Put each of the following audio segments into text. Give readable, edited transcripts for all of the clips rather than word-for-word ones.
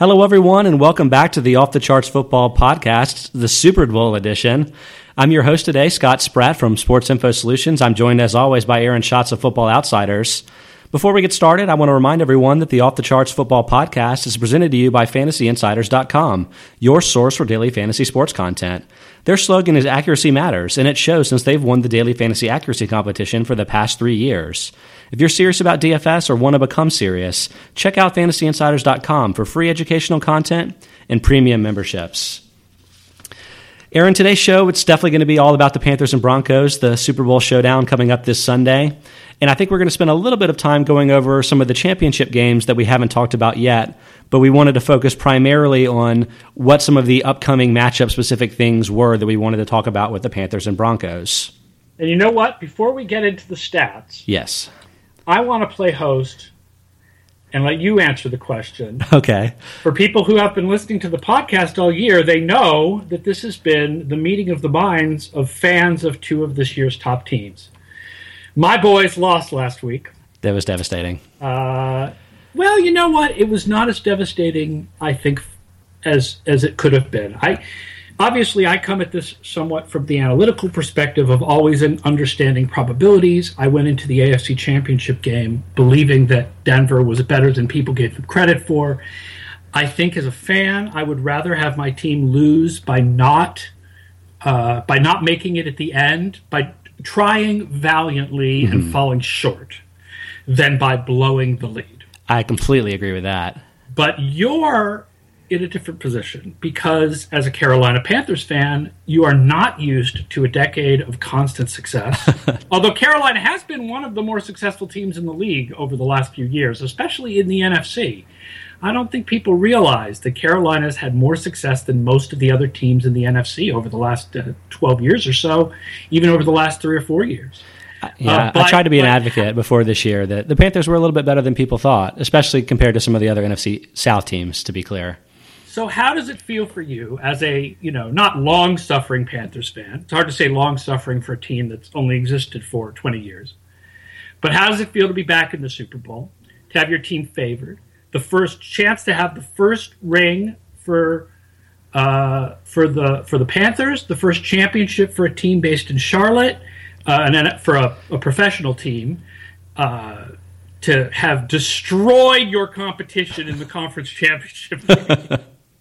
Hello, everyone, and welcome back to the Off the Charts Football Podcast, the Super Bowl edition. I'm your host today, Scott Spratt from Sports Info Solutions. I'm joined, as always, by Aaron Schatz of Football Outsiders. Before we get started, I want to remind everyone that the Off the Charts Football Podcast is presented to you by FantasyInsiders.com, your source for daily fantasy sports content. Their slogan is Accuracy Matters, and it shows since they've won the Daily Fantasy Accuracy Competition for the past 3 years. If you're serious about DFS or want to become serious, check out FantasyInsiders.com for free educational content and premium memberships. Aaron, today's show, it's definitely going to be all about the Panthers and Broncos, the Super Bowl showdown coming up this Sunday. And I think we're going to spend a little bit of time going over some of the championship games that we haven't talked about yet, but we wanted to focus primarily on what some of the upcoming matchup-specific things were that we wanted to talk about with the Panthers and Broncos. And you know what? Before we get into the stats, yes, I want to play host and let you answer the question. Okay. For people who have been listening to the podcast all year, they know that this has been the meeting of the minds of fans of two of this year's top teams. My boys lost last week. That was devastating. Well, you know what? It was not as devastating, I think, as it could have been. Obviously, I come at this somewhat from the analytical perspective of always understanding probabilities. I went into the AFC Championship game believing that Denver was better than people gave them credit for. I think as a fan, I would rather have my team lose by not making it at the end, by trying valiantly and falling short, than by blowing the lead. I completely agree with that. But you're in a different position because as a Carolina Panthers fan, you are not used to a decade of constant success. Although Carolina has been one of the more successful teams in the league over the last few years, especially in the NFC. I don't think people realize that Carolina's had more success than most of the other teams in the NFC over the last 12 years or so, even over the last 3 or 4 years. I tried to be an advocate before this year that the Panthers were a little bit better than people thought, especially compared to some of the other NFC South teams, to be clear. So how does it feel for you as a, not long-suffering Panthers fan? It's hard to say long-suffering for a team that's only existed for 20 years. But how does it feel to be back in the Super Bowl, to have your team favored, the first chance to have the first ring for the Panthers, the first championship for a team based in Charlotte, and then for a professional team, to have destroyed your competition in the conference championship game?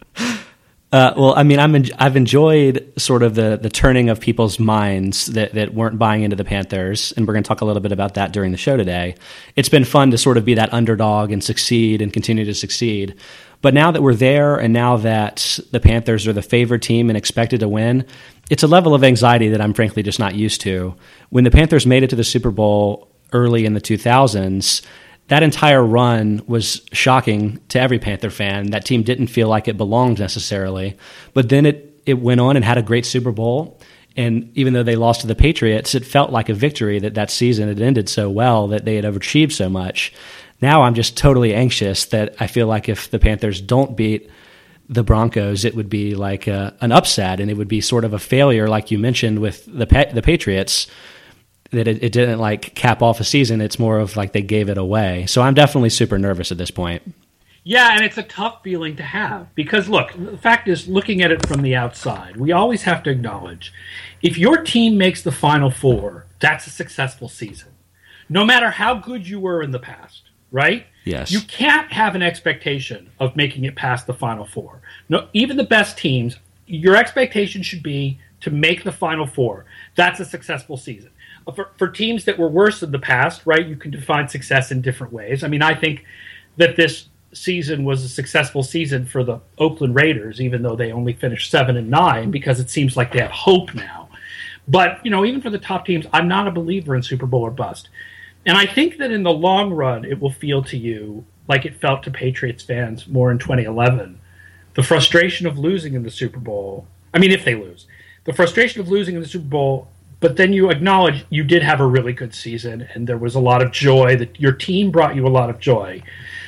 Well, I mean, I've enjoyed sort of the turning of people's minds that weren't buying into the Panthers, and we're going to talk a little bit about that during the show today. It's been fun to sort of be that underdog and succeed and continue to succeed. But now that we're there and now that the Panthers are the favored team and expected to win, it's a level of anxiety that I'm frankly just not used to. When the Panthers made it to the Super Bowl early in the 2000s, that entire run was shocking to every Panther fan. That team didn't feel like it belonged necessarily. But then it went on and had a great Super Bowl. And even though they lost to the Patriots, it felt like a victory that season had ended so well, that they had achieved so much. Now I'm just totally anxious that I feel like if the Panthers don't beat the Broncos, it would be like an upset, and it would be sort of a failure, like you mentioned with the Patriots, that it didn't like cap off a season. It's more of like they gave it away. So I'm definitely super nervous at this point. Yeah, and it's a tough feeling to have because, look, the fact is, looking at it from the outside, we always have to acknowledge if your team makes the Final Four, that's a successful season. No matter how good you were in the past, right? Yes. You can't have an expectation of making it past the Final Four. No, even the best teams, your expectation should be to make the Final Four. That's a successful season. For teams that were worse in the past, right, you can define success in different ways. I mean, I think that this season was a successful season for the Oakland Raiders, even though they only finished 7-9, because it seems like they have hope now. But, even for the top teams, I'm not a believer in Super Bowl or bust. And I think that in the long run, it will feel to you like it felt to Patriots fans more in 2011. The frustration of losing in the Super Bowl, if they lose, the frustration of losing in the Super Bowl, but then you acknowledge you did have a really good season and there was a lot of joy, that your team brought you a lot of joy.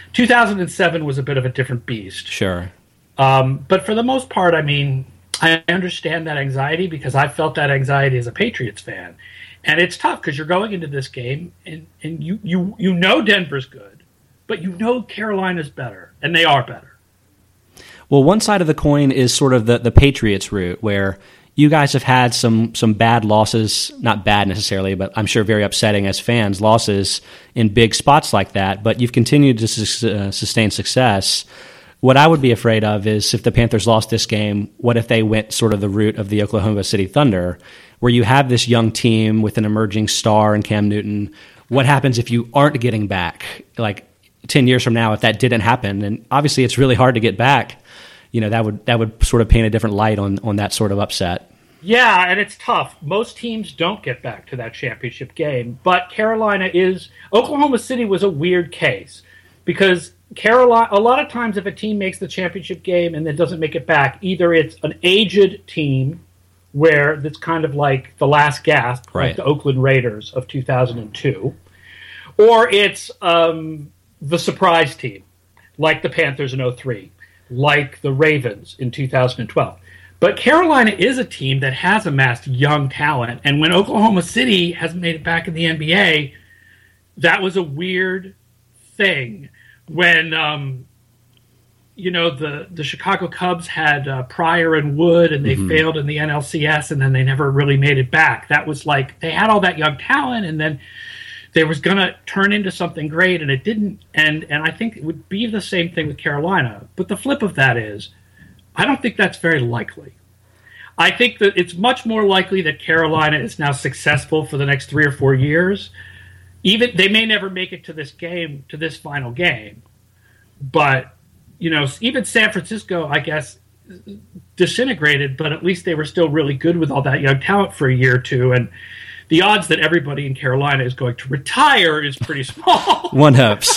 2007 was a bit of a different beast. Sure. But for the most part, I understand that anxiety because I felt that anxiety as a Patriots fan. And it's tough because you're going into this game and you know Denver's good, but you know Carolina's better, and they are better. Well, one side of the coin is sort of the Patriots route, where you guys have had some bad losses, not bad necessarily, but I'm sure very upsetting as fans, losses in big spots like that, but you've continued to sustain success. What I would be afraid of is if the Panthers lost this game, what if they went sort of the route of the Oklahoma City Thunder, where you have this young team with an emerging star in Cam Newton? What happens if you aren't getting back, like 10 years from now, if that didn't happen? And obviously it's really hard to get back. That would sort of paint a different light on that sort of upset. Yeah, and it's tough. Most teams don't get back to that championship game, but Oklahoma City was a weird case because Carolina, a lot of times if a team makes the championship game and then doesn't make it back, either it's an aged team where it's kind of like the last gasp, right, like the Oakland Raiders of 2002, or it's the surprise team, like the Panthers in 2003. Like the Ravens in 2012. But Carolina is a team that has amassed young talent. And when Oklahoma City hasn't made it back in the NBA, that was a weird thing. When, the Chicago Cubs had Pryor and Wood, and they failed in the NLCS, and then they never really made it back. That was like, they had all that young talent, and then they was going to turn into something great, and it didn't. And I think it would be the same thing with Carolina. But the flip of that is, I don't think that's very likely. I think that it's much more likely that Carolina is now successful for the next 3 or 4 years. Even they may never make it to this final game. But, even San Francisco, I guess, disintegrated, but at least they were still really good with all that young talent for a year or two. And the odds that everybody in Carolina is going to retire is pretty small. One hopes.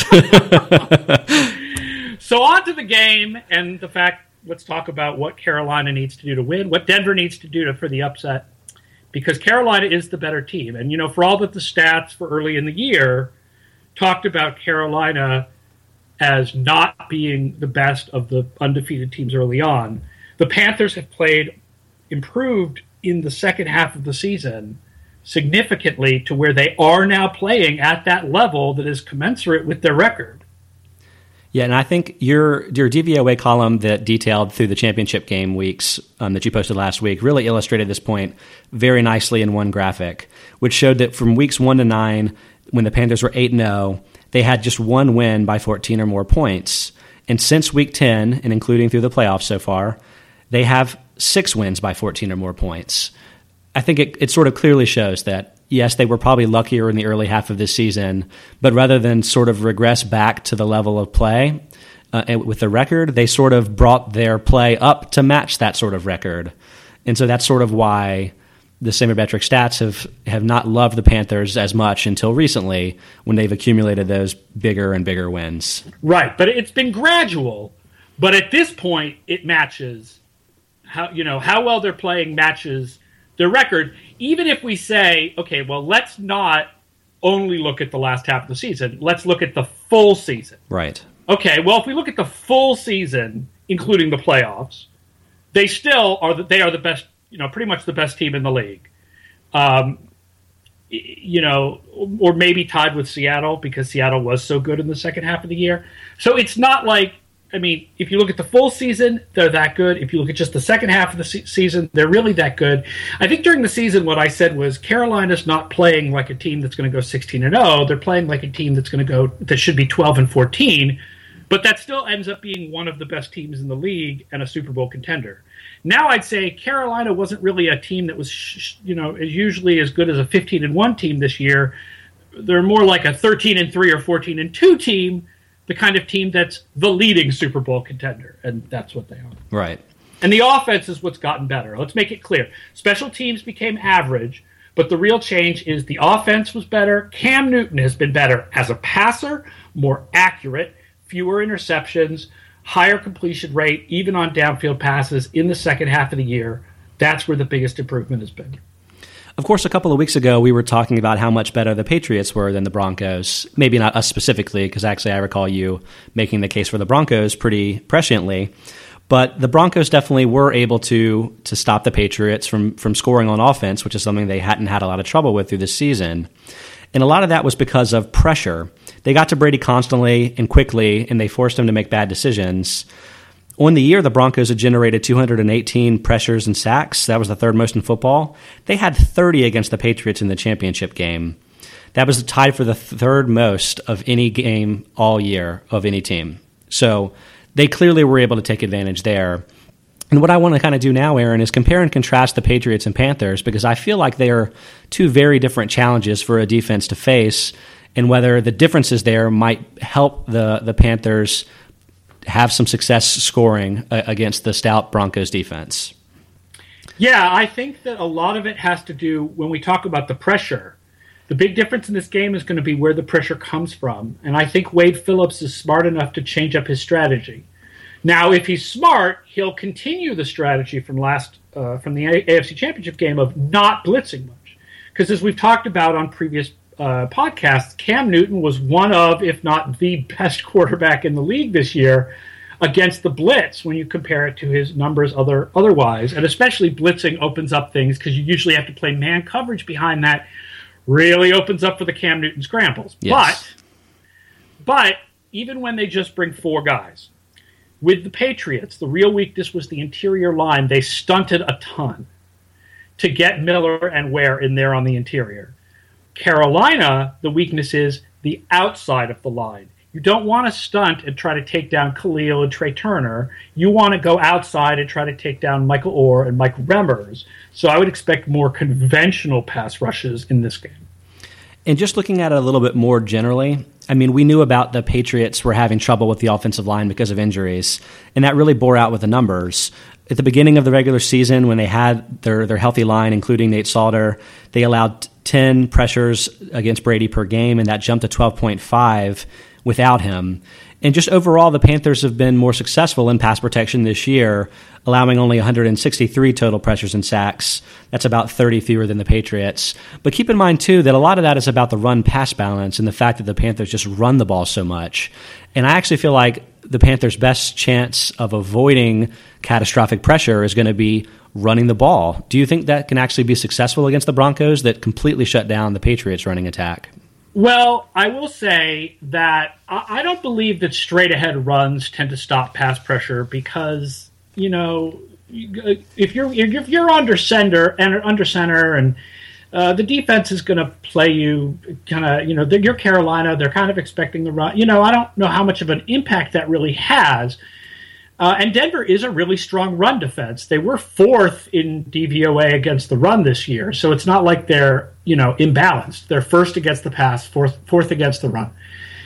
So on to the game and the fact, let's talk about what Carolina needs to do to win, what Denver needs to do for the upset, because Carolina is the better team. And, for all that the stats for early in the year talked about Carolina as not being the best of the undefeated teams early on, the Panthers have improved in the second half of the season significantly to where they are now playing at that level that is commensurate with their record. Yeah, and I think your DVOA column that detailed through the championship game weeks that you posted last week really illustrated this point very nicely in one graphic, which showed that from weeks 1 to 9, when the Panthers were 8-0, they had just one win by 14 or more points. And since week 10, and including through the playoffs so far, they have 6 wins by 14 or more points. I think it sort of clearly shows that, yes, they were probably luckier in the early half of this season, but rather than sort of regress back to the level of play with the record, they sort of brought their play up to match that sort of record. And so that's sort of why the sabermetric stats have not loved the Panthers as much until recently, when they've accumulated those bigger and bigger wins. Right, but it's been gradual. But at this point, it matches how well they're playing matches their record, even if we say, okay, well, let's not only look at the last half of the season. Let's look at the full season. Right. Okay, well, if we look at the full season, including the playoffs, they still are the best, pretty much the best team in the league. Or maybe tied with Seattle, because Seattle was so good in the second half of the year. So it's not like, if you look at the full season, they're that good. If you look at just the second half of the season, they're really that good. I think during the season, what I said was Carolina's not playing like a team that's going to go 16-0. They're playing like a team that should be 12-14, but that still ends up being one of the best teams in the league and a Super Bowl contender. Now I'd say Carolina wasn't really a team that was, usually as good as a 15-1 team this year. They're more like a 13-3 or 14-2 team, the kind of team that's the leading Super Bowl contender, and that's what they are. Right. And the offense is what's gotten better. Let's make it clear. Special teams became average, but the real change is the offense was better. Cam Newton has been better as a passer, more accurate, fewer interceptions, higher completion rate, even on downfield passes in the second half of the year. That's where the biggest improvement has been. Of course, a couple of weeks ago, we were talking about how much better the Patriots were than the Broncos. Maybe not us specifically, because actually I recall you making the case for the Broncos pretty presciently. But the Broncos definitely were able to stop the Patriots from scoring on offense, which is something they hadn't had a lot of trouble with through this season. And a lot of that was because of pressure. They got to Brady constantly and quickly, and they forced him to make bad decisions. On the year, the Broncos had generated 218 pressures and sacks. That was the third most in football. They had 30 against the Patriots in the championship game. That was tied for the third most of any game all year of any team. So they clearly were able to take advantage there. And what I want to kind of do now, Aaron, is compare and contrast the Patriots and Panthers, because I feel like they are two very different challenges for a defense to face, and whether the differences there might help the Panthers have some success scoring against the stout Broncos defense. Yeah, I think that a lot of it has to do, when we talk about the pressure, the big difference in this game is going to be where the pressure comes from. And I think Wade Phillips is smart enough to change up his strategy. Now, if he's smart, he'll continue the strategy from the AFC Championship game of not blitzing much. Because as we've talked about on previous podcasts, Cam Newton was one of, if not the best quarterback in the league this year against the blitz when you compare it to his numbers otherwise. And especially blitzing opens up things because you usually have to play man coverage behind that. Really opens up for the Cam Newton scrambles. Yes. But even when they just bring four guys, with the Patriots, the real weakness was the interior line. They stunted a ton to get Miller and Ware in there on the interior. Carolina, the weakness is the outside of the line. You don't want to stunt and try to take down Khalil and Trey Turner. You want to go outside and try to take down Michael Orr and Mike Remmers. So I would expect more conventional pass rushes in this game. And just looking at it a little bit more generally, I mean, we knew about the Patriots were having trouble with the offensive line because of injuries, and that really bore out with the numbers. At the beginning of the regular season, when they had their healthy line, including Nate Salter, they allowed 10 pressures against Brady per game, and that jumped to 12.5 without him. And just overall, the Panthers have been more successful in pass protection this year, allowing only 163 total pressures and sacks. That's about 30 fewer than the Patriots. But keep in mind, too, that a lot of that is about the run-pass balance and the fact that the Panthers just run the ball so much. And I actually feel like the Panthers' best chance of avoiding catastrophic pressure is going to be running the ball. Do you think that can actually be successful against the Broncos that completely shut down the Patriots' running attack? Well, I will say that I don't believe that straight-ahead runs tend to stop pass pressure because, you know, if you're under center and the defense is going to play you kind of, you know, you're Carolina, they're kind of expecting the run. You know, I don't know how much of an impact that really has. And Denver is a really strong run defense. They were fourth in DVOA against the run this year, so it's not like they're, you know, imbalanced. They're first against the pass, fourth against the run.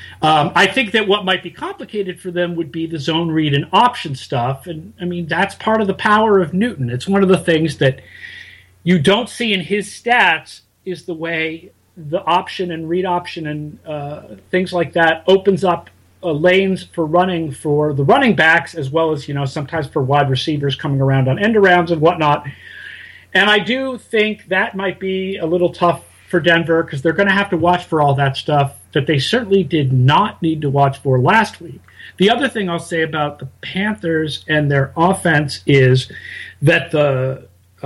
I think that what might be complicated for them would be the zone read and option stuff, and I mean that's part of the power of Newton. It's one of the things that you don't see in his stats is the way the option and read option and things like that opens up lanes for running for the running backs, as well as, you know, sometimes for wide receivers coming around on end arounds and whatnot. And I do think that might be a little tough for Denver because they're going to have to watch for all that stuff that they certainly did not need to watch for last week. The other thing I'll say about the Panthers and their offense is that the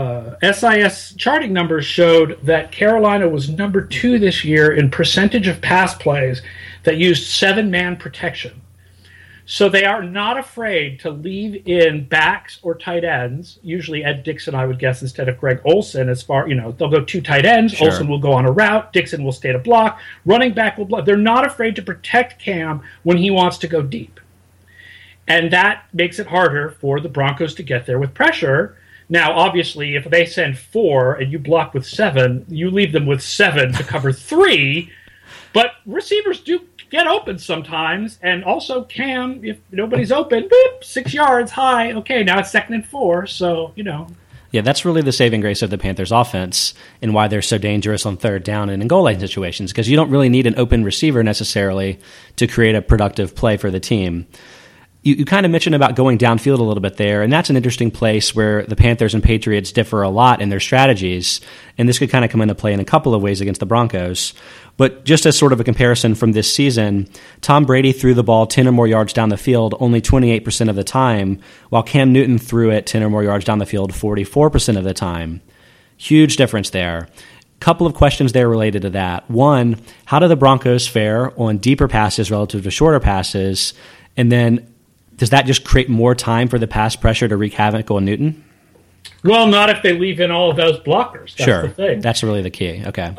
SIS charting numbers showed that Carolina was number 2 this year in percentage of pass plays that used 7-man protection. So they are not afraid to leave in backs or tight ends, usually Ed Dixon, I would guess, instead of Greg Olsen. As far, you know, they'll go 2 tight ends. Sure. Olsen will go on a route. Dixon will stay to block. Running back will block. They're not afraid to protect Cam when he wants to go deep. And that makes it harder for the Broncos to get there with pressure. Now, obviously, if they send 4 and you block with 7, you leave them with 7 to cover 3. But receivers do get open sometimes, and also Cam, if nobody's open, boop, 6 yards high. Okay, now it's 2nd and 4, so, you know. Yeah, that's really the saving grace of the Panthers' offense and why they're so dangerous on 3rd down and in goal line situations, because you don't really need an open receiver necessarily to create a productive play for the team. You kind of mentioned about going downfield a little bit there, and that's an interesting place where the Panthers and Patriots differ a lot in their strategies, and this could kind of come into play in a couple of ways against the Broncos. But just as sort of a comparison from this season, Tom Brady threw the ball 10 or more yards down the field only 28% of the time, while Cam Newton threw it 10 or more yards down the field 44% of the time. Huge difference there. Couple of questions there related to that. One, how do the Broncos fare on deeper passes relative to shorter passes? And then does that just create more time for the pass pressure to wreak havoc on Newton? Well, not if they leave in all of those blockers. That's sure, the thing. That's really the key. Okay.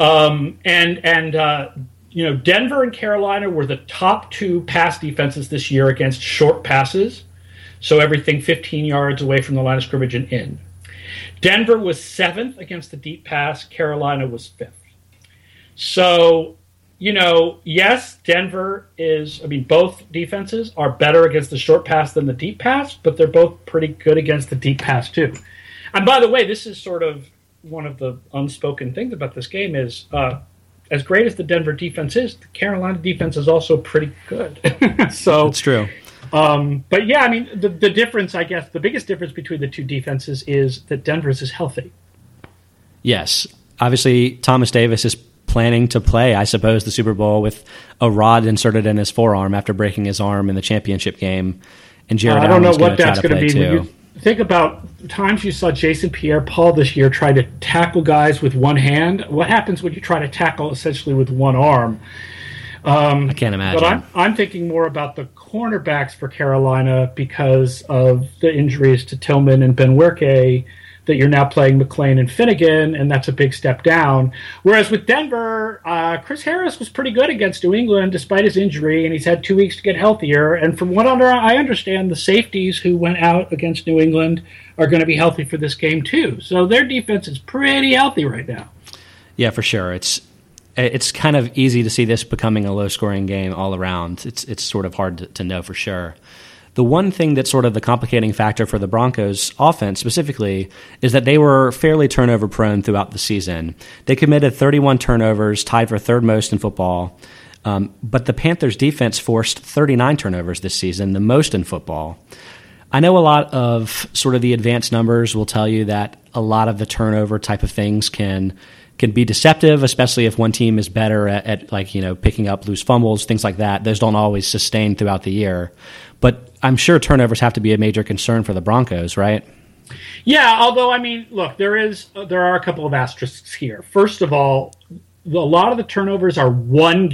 Denver and Carolina were the top 2 pass defenses this year against short passes, so everything 15 yards away from the line of scrimmage and in. Denver was 7th against the deep pass. Carolina was 5th. So, yes, Denver both defenses are better against the short pass than the deep pass, but they're both pretty good against the deep pass too. And by the way, this is sort of one of the unspoken things about this game is, as great as the Denver defense is, the Carolina defense is also pretty good. So that's true. But yeah, the difference, I guess, the biggest difference between the two defenses is that Denver's is healthy. Yes. Obviously, Thomas Davis is planning to play, I suppose, the Super Bowl with a rod inserted in his forearm after breaking his arm in the championship game. And Jared I don't know Allen's what that's going to be. too. When you think about times you saw Jason Pierre-Paul this year try to tackle guys with one hand. What happens when you try to tackle essentially with one arm? I can't imagine. But I'm thinking more about the cornerbacks for Carolina because of the injuries to Tillman and Benwirke, that you're now playing McClain and Finnegan, and that's a big step down. Whereas with Denver, Chris Harris was pretty good against New England despite his injury, and he's had 2 weeks to get healthier. And from what I understand, the safeties who went out against New England are going to be healthy for this game too. So their defense is pretty healthy right now. Yeah, for sure. It's kind of easy to see this becoming a low-scoring game all around. It's sort of hard to know for sure. The one thing that's sort of the complicating factor for the Broncos offense specifically is that they were fairly turnover prone throughout the season. They committed 31 turnovers, tied for third most in football. But the Panthers defense forced 39 turnovers this season, the most in football. I know a lot of sort of the advanced numbers will tell you that a lot of the turnover type of things can be deceptive, especially if one team is better at picking up loose fumbles, things like that. Those don't always sustain throughout the year. But I'm sure turnovers have to be a major concern for the Broncos, right? Yeah, although, look, there are a couple of asterisks here. First of all, a lot of the turnovers are the one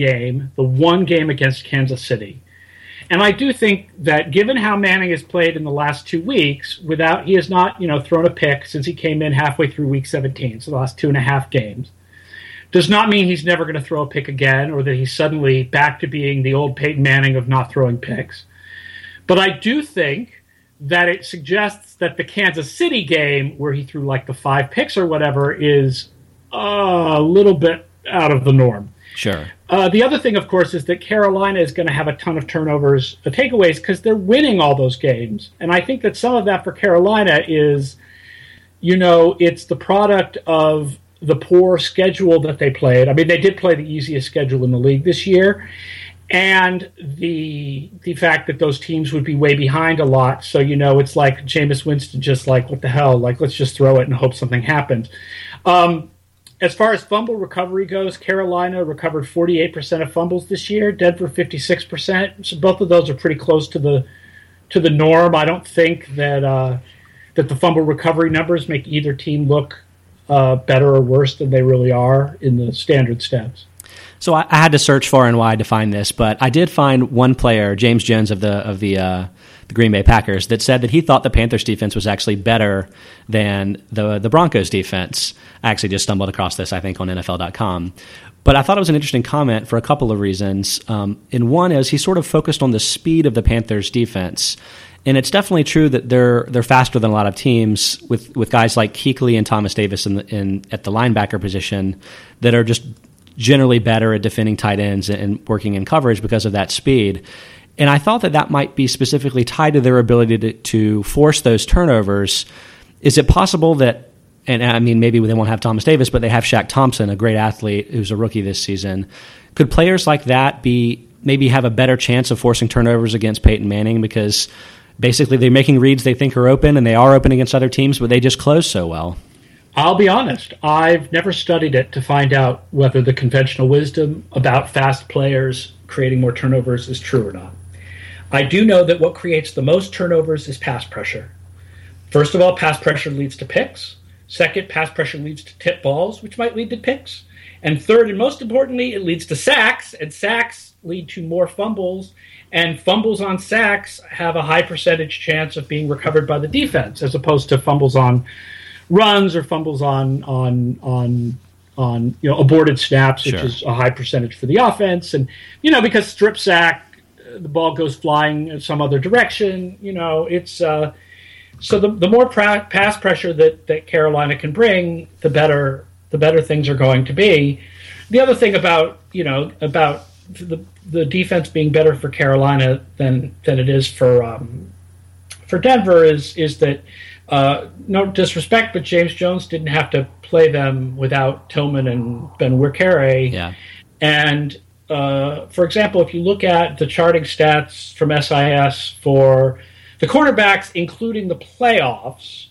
game against Kansas City. And I do think that given how Manning has played in the last 2 weeks, he has not, thrown a pick since he came in halfway through week 17, so the last 2.5 games, does not mean he's never going to throw a pick again or that he's suddenly back to being the old Peyton Manning of not throwing picks. But I do think that it suggests that the Kansas City game, where he threw the 5 picks or whatever, is a little bit out of the norm. Sure. The other thing, of course, is that Carolina is going to have a ton of turnovers, takeaways, because they're winning all those games. And I think that some of that for Carolina is, it's the product of the poor schedule that they played. They did play the easiest schedule in the league this year. And the fact that those teams would be way behind a lot. So, it's like Jameis Winston just what the hell? Let's just throw it and hope something happens. As far as fumble recovery goes, Carolina recovered 48% of fumbles this year, Denver 56%. So both of those are pretty close to the norm. I don't think that the fumble recovery numbers make either team look better or worse than they really are in the standard stats. So I had to search far and wide to find this, but I did find one player, James Jones of the Green Bay Packers, that said that he thought the Panthers defense was actually better than the Broncos defense. I actually just stumbled across this, I think, on NFL.com. But I thought it was an interesting comment for a couple of reasons. And one is he sort of focused on the speed of the Panthers defense. And it's definitely true that they're faster than a lot of teams with guys like Kuechly and Thomas Davis at the linebacker position that are just generally better at defending tight ends and working in coverage because of that speed. And I thought that might be specifically tied to their ability to force those turnovers. Is it possible that, and maybe they won't have Thomas Davis, but they have Shaq Thompson, a great athlete who's a rookie this season. Could players like that maybe have a better chance of forcing turnovers against Peyton Manning because basically they're making reads they think are open and they are open against other teams, but they just close so well? I'll be honest, I've never studied it to find out whether the conventional wisdom about fast players creating more turnovers is true or not. I do know that what creates the most turnovers is pass pressure. First of all, pass pressure leads to picks. Second, pass pressure leads to tip balls, which might lead to picks. And third, and most importantly, it leads to sacks, and sacks lead to more fumbles, and fumbles on sacks have a high percentage chance of being recovered by the defense, as opposed to fumbles on runs or fumbles on aborted snaps, which is a high percentage for the offense. And because strip sack, the ball goes flying in some other direction. It's so the more pass pressure that Carolina can bring, the better things are going to be. The other thing about the defense being better for Carolina than it is for Denver is that no disrespect, but James Jones didn't have to play them without Tillman and Ben Wicare. Yeah. And for example, if you look at the charting stats from SIS for the cornerbacks, including the playoffs,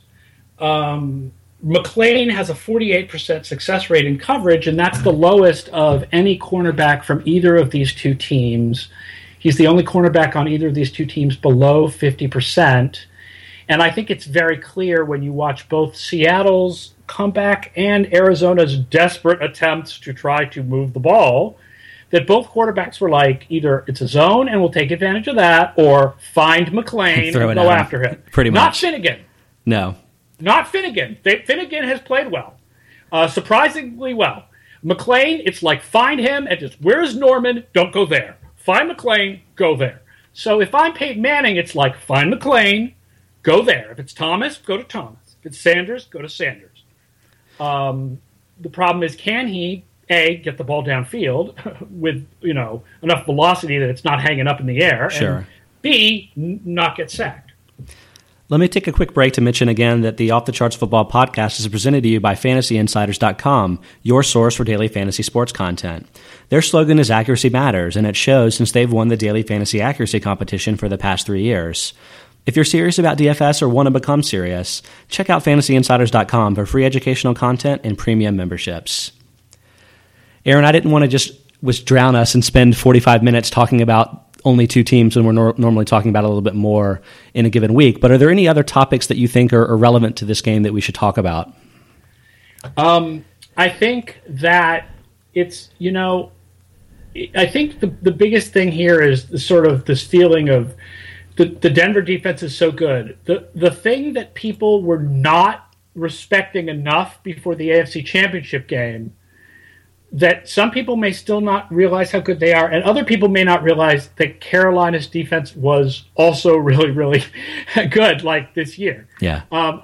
McClain has a 48% success rate in coverage, and that's the lowest of any cornerback from either of these two teams. He's the only cornerback on either of these two teams below 50%. And I think it's very clear when you watch both Seattle's comeback and Arizona's desperate attempts to try to move the ball that both quarterbacks were like, either it's a zone and we'll take advantage of that, or find McClain and go after him. Pretty much. Not Finnegan. No. Not Finnegan. Finnegan has played well. Surprisingly well. McClain, it's like find him and just, where's Norman? Don't go there. Find McClain, go there. So if I'm Peyton Manning, it's like find McClain, go there. If it's Thomas, go to Thomas. If it's Sanders, go to Sanders. The problem is, can he, A, get the ball downfield with enough velocity that it's not hanging up in the air, and B, not get sacked? Let me take a quick break to mention again that the Off the Charts Football Podcast is presented to you by FantasyInsiders.com, your source for daily fantasy sports content. Their slogan is Accuracy Matters, and it shows since they've won the daily fantasy accuracy competition for the past 3 years. If you're serious about DFS or want to become serious, check out FantasyInsiders.com for free educational content and premium memberships. Aaron, I didn't want to just drown us and spend 45 minutes talking about only two teams when we're normally talking about a little bit more in a given week. But are there any other topics that you think are relevant to this game that we should talk about? I think that it's, I think the biggest thing here is the sort of this feeling of the Denver defense is so good. The thing that people were not respecting enough before the AFC Championship game, that some people may still not realize how good they are, and other people may not realize that Carolina's defense was also really, really good, like this year. Yeah.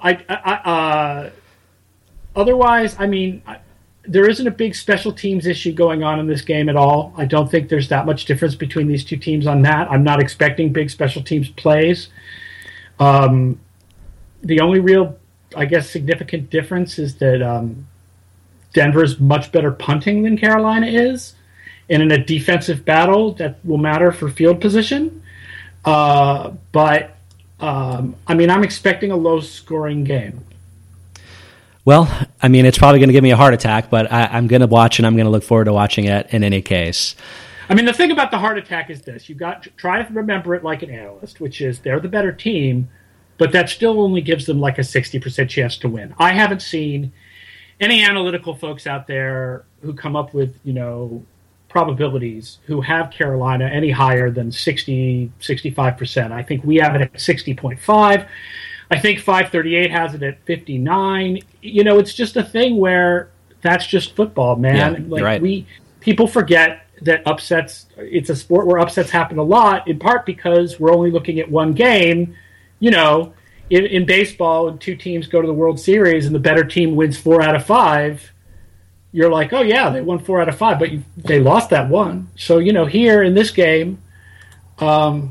Otherwise, there isn't a big special teams issue going on in this game at all. I don't think there's that much difference between these two teams on that. I'm not expecting big special teams plays. The only real, significant difference is that Denver's much better punting than Carolina is, and in a defensive battle that will matter for field position. I'm expecting a low-scoring game. Well, it's probably going to give me a heart attack, but I'm going to watch, and I'm going to look forward to watching it in any case. The thing about the heart attack is this. Try to remember it like an analyst, which is they're the better team, but that still only gives them like a 60% chance to win. I haven't seen any analytical folks out there who come up with, probabilities who have Carolina any higher than 60, 65%. I think we have it at 60.5. I think 538 has it at 59. It's just a thing where that's just football, man. Yeah, right. People forget that upsets, it's a sport where upsets happen a lot, in part because we're only looking at one game. In baseball, when two teams go to the World Series and the better team wins 4 out of 5, you're like, oh yeah, they won 4 out of 5, but they lost that one. So, here in this game, that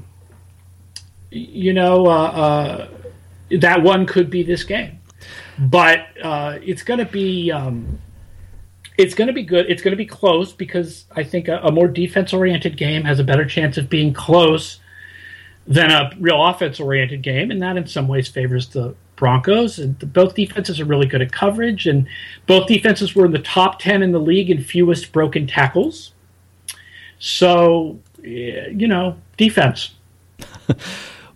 one could be this game. But it's going to be good. It's going to be close because I think a more defense-oriented game has a better chance of being close than a real offense-oriented game, and that in some ways favors the Broncos. And both defenses are really good at coverage, and both defenses were in the top 10 in the league in fewest broken tackles. So, defense.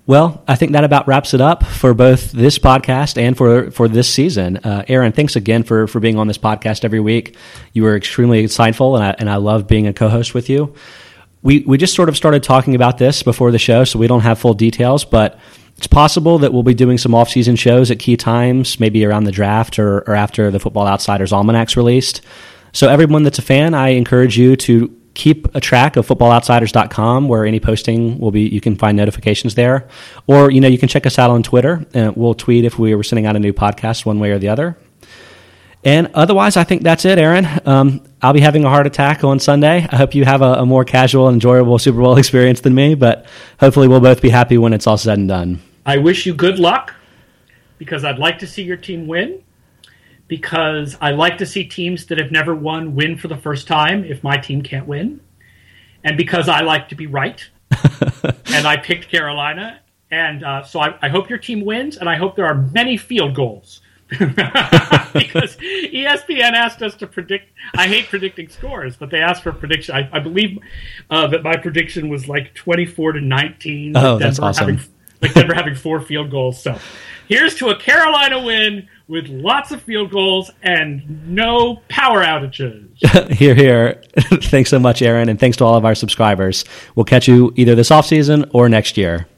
Well, I think that about wraps it up for both this podcast and for this season. Aaron, thanks again for being on this podcast every week. You were extremely insightful, and I love being a co-host with you. We just sort of started talking about this before the show, so we don't have full details, but it's possible that we'll be doing some off-season shows at key times, maybe around the draft or after the Football Outsiders Almanac's released. So everyone that's a fan, I encourage you to keep a track of footballoutsiders.com, where any posting will be. You can find notifications there, or you can check us out on Twitter, and we'll tweet if we were sending out a new podcast one way or the other. And otherwise, I think that's it, Aaron. I'll be having a heart attack on Sunday. I hope you have a more casual, enjoyable Super Bowl experience than me, but hopefully we'll both be happy when it's all said and done. I wish you good luck, because I'd like to see your team win, because I like to see teams that have never win for the first time if my team can't win, and because I like to be right, and I picked Carolina, and so I hope your team wins, and I hope there are many field goals, because ESPN asked us to predict. I hate predicting scores, but they asked for a prediction. I believe that my prediction was like 24-19. Oh, that's awesome. Denver having 4 field goals. So here's to a Carolina win with lots of field goals and no power outages. Hear, hear. Thanks so much, Aaron, and thanks to all of our subscribers. We'll catch you either this offseason or next year.